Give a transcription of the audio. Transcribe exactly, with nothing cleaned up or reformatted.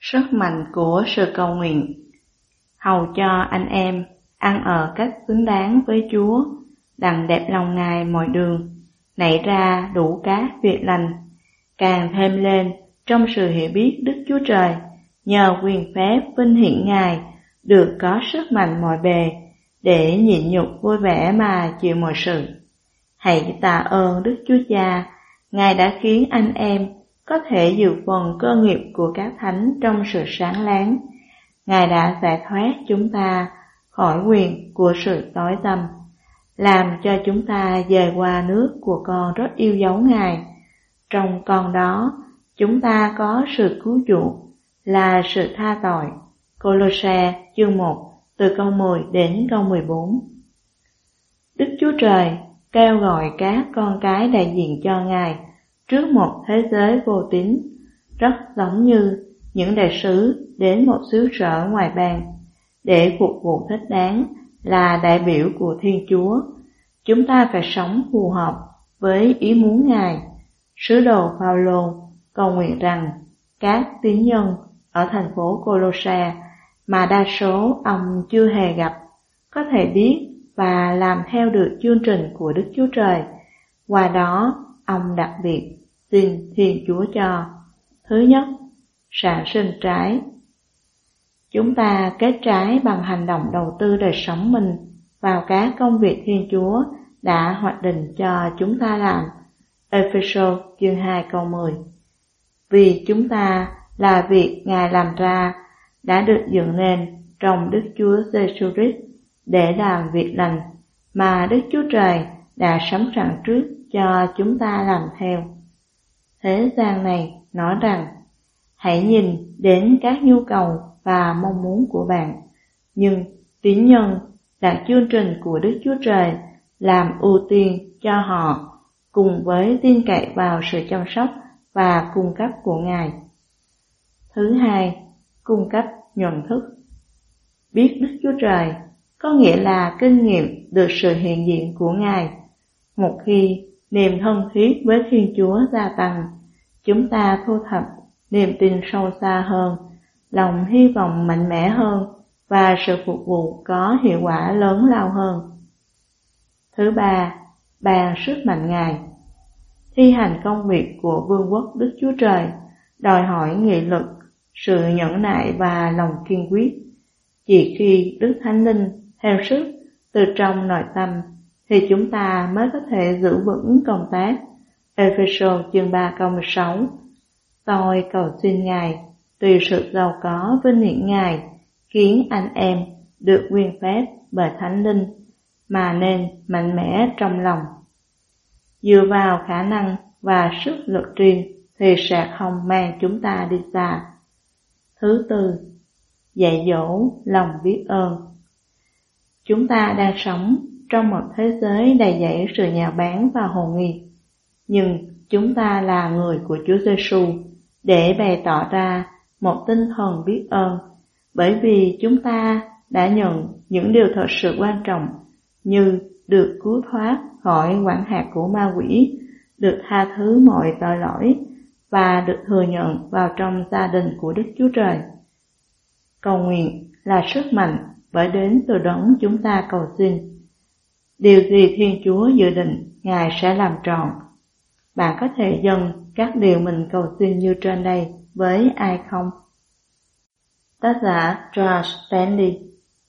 Sức mạnh của sự cầu nguyện, hầu cho anh em ăn ở cách xứng đáng với Chúa, đặng đẹp lòng Ngài mọi đường, nảy ra đủ các việc lành, càng thêm lên trong sự hiểu biết Đức Chúa Trời, nhờ quyền phép vinh hiển Ngài, được có sức mạnh mọi bề, để nhịn nhục vui vẻ mà chịu mọi sự. Hãy tạ ơn Đức Chúa Cha, Ngài đã khiến anh em có thể dự phần cơ nghiệp của các thánh trong sự sáng láng. Ngài đã giải thoát chúng ta khỏi quyền của sự tối tăm, làm cho chúng ta dời qua nước của con rất yêu dấu Ngài. Trong con đó, chúng ta có sự cứu chuộc, là sự tha tội. Cô-lô-se chương một từ câu mười đến câu mười bốn. Đức Chúa Trời kêu gọi các con cái đại diện cho Ngài trước một thế giới vô tín, rất giống như những đại sứ đến một xứ sở ngoài bang để phục vụ thích đáng, là đại biểu của Thiên Chúa. Chúng ta phải sống phù hợp với ý muốn Ngài. Sứ đồ Phao-lô cầu nguyện rằng các tín nhân ở thành phố Cô-lô-se mà đa số ông chưa hề gặp có thể biết và làm theo được chương trình của Đức Chúa Trời. Qua đó, ông đặc biệt xin Thiên Chúa cho: thứ nhất, sản sinh trái. Chúng ta kết trái bằng hành động đầu tư đời sống mình vào các công việc Thiên Chúa đã hoạch định cho chúng ta làm. Ê-phê-sô chương hai câu mười. Vì chúng ta là việc Ngài làm ra, đã được dựng nên trong Đức Chúa Giê-xu Christ để làm việc lành mà Đức Chúa Trời đã sắm sẵn trước cho chúng ta làm theo. Thế gian này nói rằng: hãy nhìn đến các nhu cầu và mong muốn của bạn, nhưng tín nhân đặt chương trình của Đức Chúa Trời làm ưu tiên cho họ, cùng với tin cậy vào sự chăm sóc và cung cấp của Ngài. Thứ hai, cung cấp nhận thức. Biết Đức Chúa Trời có nghĩa là kinh nghiệm được sự hiện diện của Ngài. Một khi niềm thân thiết với Thiên Chúa gia tăng, chúng ta thu thập niềm tin sâu xa hơn, lòng hy vọng mạnh mẽ hơn và sự phục vụ có hiệu quả lớn lao hơn. Thứ ba, ban sức mạnh Ngài. Thi hành công việc của vương quốc Đức Chúa Trời đòi hỏi nghị lực, sự nhẫn nại và lòng kiên quyết. Chỉ khi Đức Thánh Linh theo sức từ trong nội tâm thì chúng ta mới có thể giữ vững công tác. Ê-phê-sô chương ba câu mười sáu. Tôi cầu xin Ngài tùy sự giàu có vinh hiển Ngài, khiến anh em được quyền phép bởi Thánh Linh mà nên mạnh mẽ trong lòng. Dựa vào khả năng và sức lực riêng thì sẽ không mang chúng ta đi xa. Thứ tư, dạy dỗ lòng biết ơn. Chúng ta đang sống trong một thế giới đầy dẫy sự nhạo báng và hồ nghi, nhưng chúng ta là người của Chúa Giê-xu để bày tỏ ra một tinh thần biết ơn, bởi vì chúng ta đã nhận những điều thật sự quan trọng như được cứu thoát khỏi quản hạt của ma quỷ, được tha thứ mọi tội lỗi và được thừa nhận vào trong gia đình của Đức Chúa Trời. Cầu nguyện là sức mạnh bởi đến từ đấng chúng ta cầu xin. Điều gì Thiên Chúa dự định, Ngài sẽ làm trọn. Bạn có thể dâng các điều mình cầu xin như trên đây với ai không? Tác giả George Stanley.